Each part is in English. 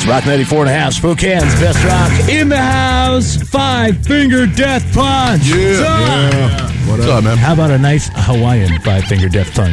Rock 94.5, Spokane's best rock in the house. Five Finger Death Punch. Yeah. What's up, man? How about a nice Hawaiian Five Finger Death Punch?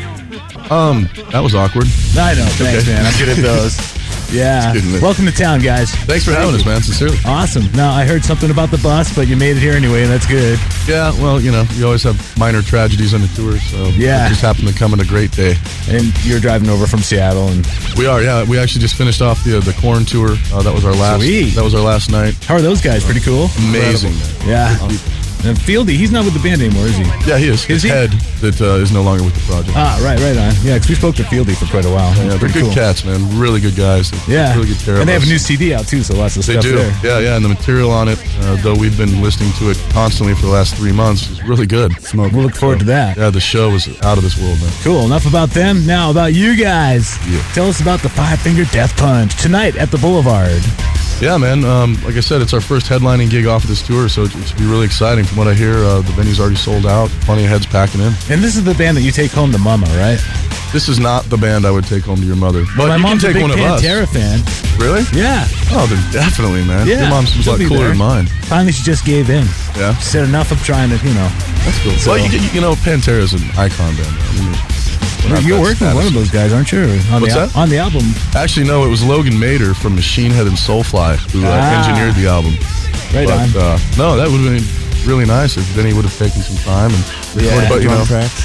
That was awkward. I know. Thanks, man. I'm good at those. Yeah. Welcome to town, guys. Thanks for having us, man. Sincerely. Awesome. Now, I heard something about the bus, but you made it here anyway, and that's good. Yeah, well, you always have minor tragedies on the tour, so Yeah. it just happened to come at a great day. And you're driving over from Seattle, and We are, yeah. We actually just finished off the Korn tour. That was our last. Sweet. That was our last night. how are those guys? Pretty cool. Amazing. Yeah. And Fieldy, he's not with the band anymore, is he? Yeah, he is. Is His he? head that is no longer with the project. Ah, right on. Yeah, because we spoke to Fieldy for quite a while. Yeah, they're Pretty good cool. cats, man. Really good guys. They Yeah. really good care of And they have a us. new CD out, too, so lots of They stuff do. there. Yeah, and the material on it, though we've been listening to it constantly for the last 3 months, is really good. We'll look forward to that. Yeah, the show was out of this world, man. Cool. Enough about them. Now about you guys. Yeah. Tell us about the Five Finger Death Punch tonight at the Boulevard. Yeah, man. Like I said, it's our first headlining gig off of this tour, so it should be really exciting. From what I hear, the venue's already sold out. Plenty of heads packing in. And this is the band that you take home to Mama, right? This is not the band I would take home to your mother, but My you mom's can take a big one of us. Pantera fan. Really? Yeah. Oh, then definitely, man. Yeah. Your mom's a She'll lot be cooler there. than mine. Finally, she just gave in. Yeah, She said enough of trying to, that's cool. So- Well, Pantera's an icon band. Man. I mean, we're not You're that working with one of status. those guys, aren't you? On What's the, that? On the album. Actually, no, it was Logan Mader from Machine Head and Soulfly who engineered the album. Right on. But, no, that would have been really nice if then he would have taken some time and recorded. But Drum tracks.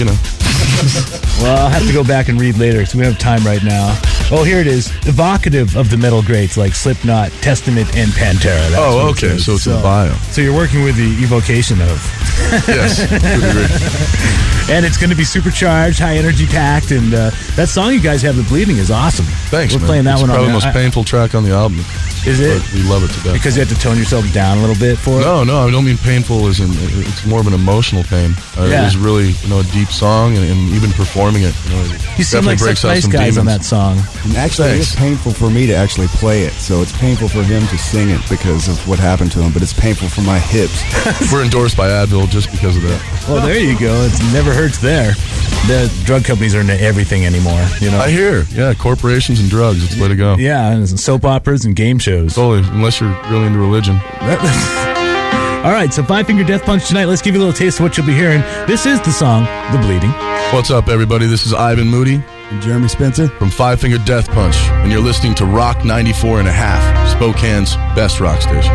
Well, I'll have to go back and read later because we don't have time right now. Oh, here it is. Evocative of the metal greats like Slipknot, Testament, and Pantera. That's Oh, what it okay. says. So it's in the bio. So you're working with the evocation of. Yes, to a degree. And it's going to be supercharged, high energy packed, and that song you guys have, The Bleeding, is awesome. Thanks, We're man. playing that it's one probably on the most painful track on the album. Is it? But we love it to death. Because you have to tone yourself down a little bit for it? No, I don't mean painful as in, it's more of an emotional pain. Yeah. It was really, a deep song, and even performing it, You seem definitely like breaks such out nice some guys on demons. that song. And actually, Thanks. it's painful for me to actually play it. So it's painful for him to sing it because of what happened to him, but it's painful for my hips. We're endorsed by Advil just because of that. Well, there you go. It never hurts there. The drug companies are into everything anymore, I hear, yeah, corporations and drugs, it's the way to go. Yeah, and soap operas and game shows. Totally, unless you're really into religion. All right, so Five Finger Death Punch tonight. Let's give you a little taste of what you'll be hearing. This is the song, The Bleeding. What's up, everybody? This is Ivan Moody And Jeremy Spencer. from Five Finger Death Punch, and you're listening to Rock 94.5, Spokane's best rock station.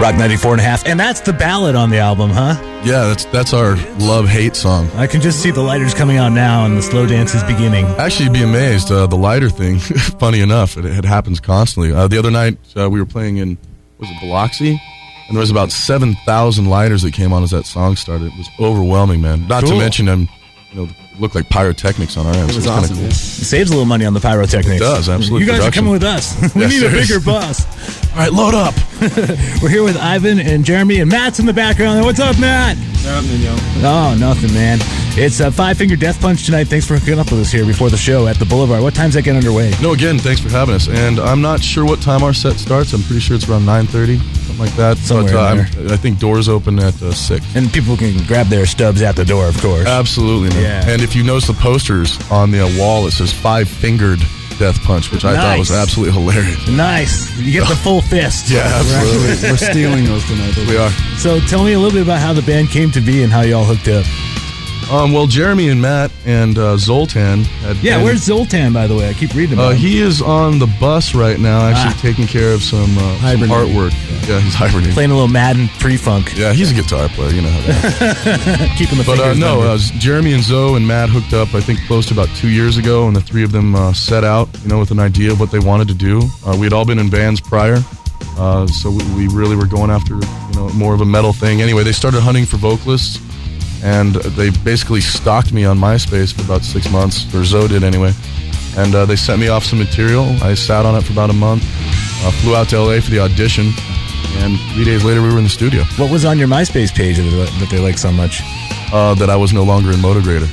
Rock 94.5. And that's the ballad on the album, huh? Yeah, that's our love-hate song. I can just see the lighters coming out now and the slow dance is beginning. Actually, you'd be amazed. The lighter thing, funny enough, it happens constantly. The other night, we were playing in, was it Biloxi? And there was about 7,000 lighters that came on as that song started. It was overwhelming, man. Not to mention them, look like pyrotechnics on our end. It was so awesome. Cool. It saves a little money on the pyrotechnics. It does, absolutely. You guys are coming with us. We need a bigger bus. All right, load up. We're here with Ivan and Jeremy, and Matt's in the background. What's up, Matt? Nothing, yo. Oh, nothing, man. It's a Five Finger Death Punch tonight. Thanks for hooking up with us here before the show at the Boulevard. What time's that get underway? No, again, thanks for having us. And I'm not sure what time our set starts. I'm pretty sure it's around 9:30, something like that. Somewhere in I think doors open at 6. And people can grab their stubs at the door, of course. Absolutely, man. Yeah. And if you notice the posters on the wall, it says Five Fingered Death Punch, which I thought was absolutely hilarious. Nice. You get the full fist. Yeah, absolutely. We're stealing those tonight. We are. So tell me a little bit about how the band came to be and how you all hooked up. Well, Jeremy and Matt and Zoltan had been, Where's Zoltan, by the way? I keep reading about him. he is on the bus right now, actually taking care of some artwork. Yeah, he's hibernating. Playing a little Madden pre-funk. Yeah, he's a guitar player, you know how that is. Keeping the But fingers under. Jeremy and Zoe and Matt hooked up, I think, close to about 2 years ago, and the three of them set out, with an idea of what they wanted to do. We had all been in bands prior, so we really were going after, more of a metal thing. Anyway, they started hunting for vocalists, and they basically stalked me on MySpace for about 6 months, or Zoe did anyway. And they sent me off some material. I sat on it for about a month, flew out to LA for the audition, and 3 days later we were in the studio. What was on your MySpace page that they like so much? That I was no longer in Motograder.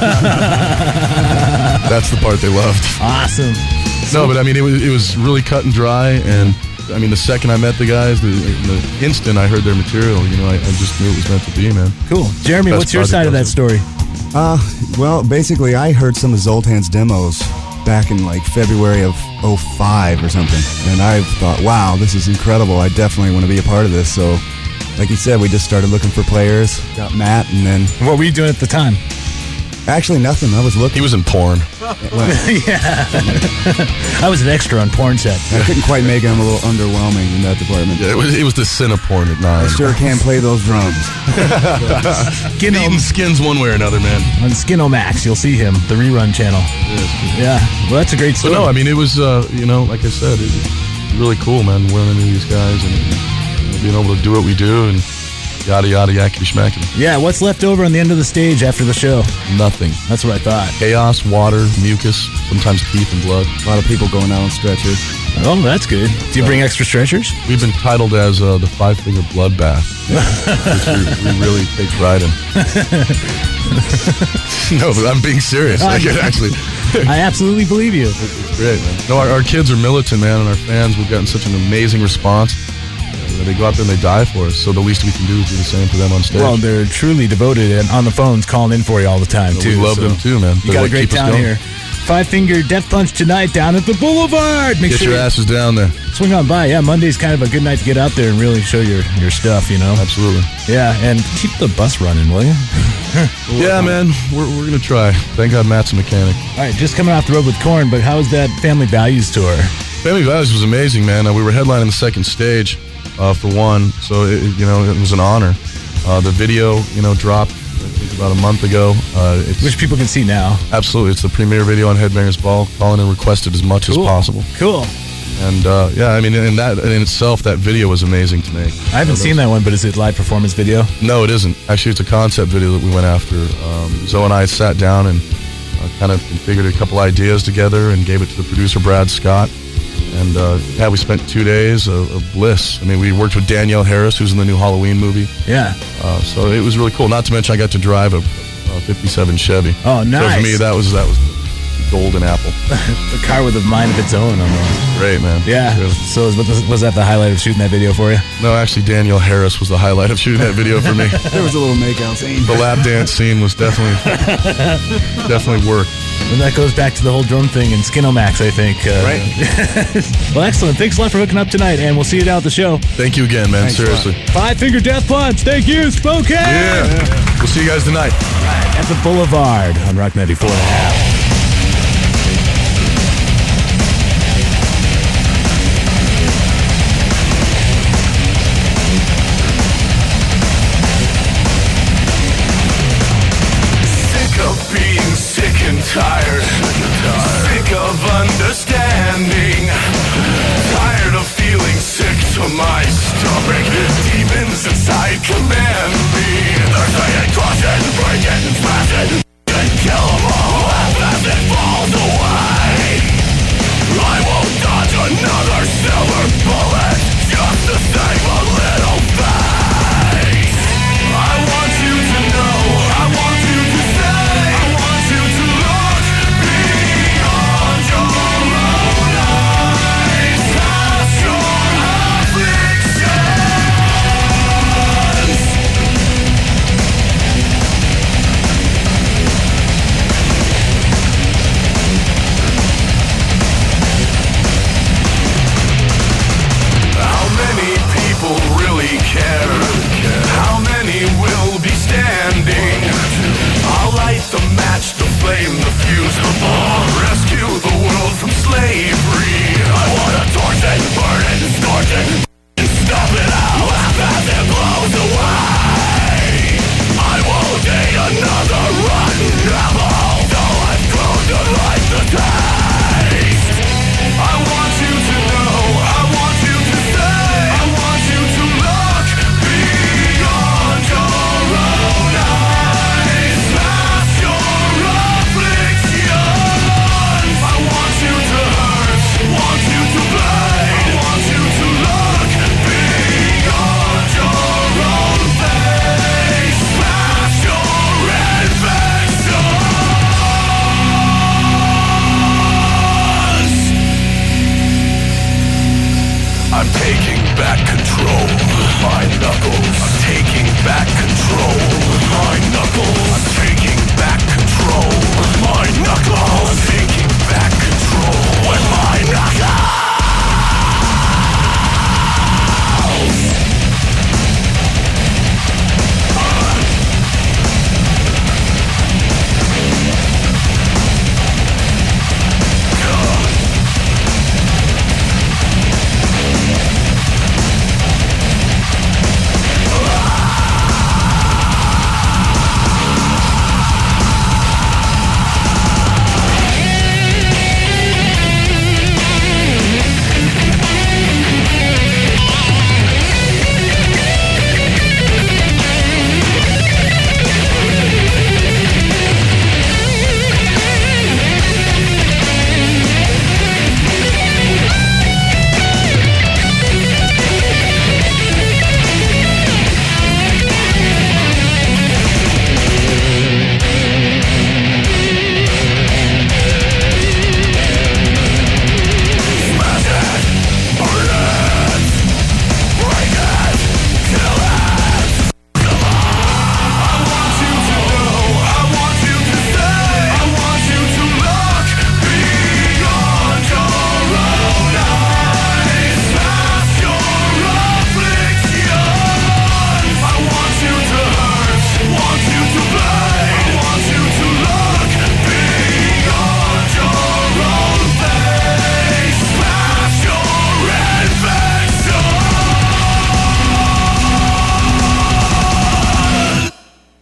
That's the part they loved. Awesome. No, but I mean, it was really cut and dry, and I mean, the second I met the guys, the instant I heard their material, I just knew it was meant to be, man. Cool. Jeremy, Best what's your side of that story? Well, basically, I heard some of Zoltan's demos back in like February of 05 or something, and I thought, wow, this is incredible. I definitely want to be a part of this. So, like you said, we just started looking for players, got Matt, and then... What were you doing at the time? Actually, nothing. I was looking. He was in porn. Yeah. I was an extra on porn set. I couldn't quite make it. I'm a little underwhelming in that department. Yeah, it was the sin of porn at 9. I sure can't play those drums. Eating skins one way or another, man. On Skinomax, you'll see him, the rerun channel. Yeah. Well, that's a great story. But no, I mean, it was, like I said, it was really cool, man, running into these guys and being able to do what we do and yada, yada, yakety schmackety. Yeah, what's left over on the end of the stage after the show? Nothing. That's what I thought. Chaos, water, mucus, sometimes teeth and blood. A lot of people going out on stretchers. Oh, that's good. Do you bring extra stretchers? We've been titled as the Five Finger Bloodbath, which we really take pride in. No, but I'm being serious. Like, actually, I absolutely believe you. it's great, man. No, our kids are militant, man, and our fans, we've gotten such an amazing response. They go out there and they die for us, so the least we can do is do the same for them on stage. Well, they're truly devoted and on the phones calling in for you all the time, too. We love them, too, man. You got a great town here. Five Finger Death Punch tonight down at the Boulevard. Get your asses down there. Swing on by. Yeah, Monday's kind of a good night to get out there and really show your stuff, Absolutely. Yeah, and keep the bus running, will you? Yeah, man, we're going to try. Thank God Matt's a mechanic. All right, just coming off the road with Korn, but how was that Family Values tour? Family Values was amazing, man. We were headlining the second stage, for one, so it was an honor. The video, dropped I think about a month ago. Which people can see now. Absolutely, it's the premiere video on Headbangers Ball. Colin and requested as much as possible. Cool. And yeah, I mean, in itself, that video was amazing to make. I haven't seen that one, but is it live performance video? No, it isn't. Actually, it's a concept video that we went after. Zoe and I sat down and kind of configured a couple ideas together and gave it to the producer, Brad Scott. And yeah, we spent 2 days of bliss. I mean, we worked with Danielle Harris, who's in the new Halloween movie. Yeah. So it was really cool. Not to mention, I got to drive a 57 Chevy. Oh, nice. So for me, that was the golden apple. The car with a mind of its own almost. Great, man. Yeah. Really. So was that the highlight of shooting that video for you? No, actually, Danielle Harris was the highlight of shooting that video for me. There was a little makeout scene. The lap dance scene was definitely work. And that goes back to the whole drum thing in Skinomax, I think. Right. Well, excellent. Thanks a lot for hooking up tonight, and we'll see you down at the show. Thank you again, man. Thanks, Seriously. Five Finger Death Punch. Thank you, Spokane. Yeah. We'll see you guys tonight. At the Boulevard on Rock 94.5. tired, sick of understanding, tired of feeling sick to my stomach. Demons inside command.